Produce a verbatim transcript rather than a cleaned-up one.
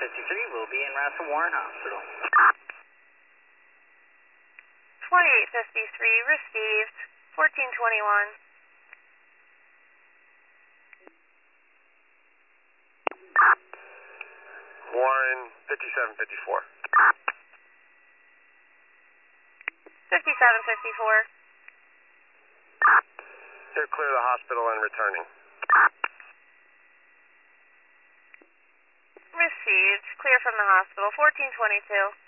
fifty-three will be en route to Warren Hospital. twenty-eight fifty-three received. fourteen twenty-one. Warren, fifty-seven fifty-four. fifty-seven fifty-four. They're clear the hospital and returning. Received. Clear from the hospital. fourteen twenty-two.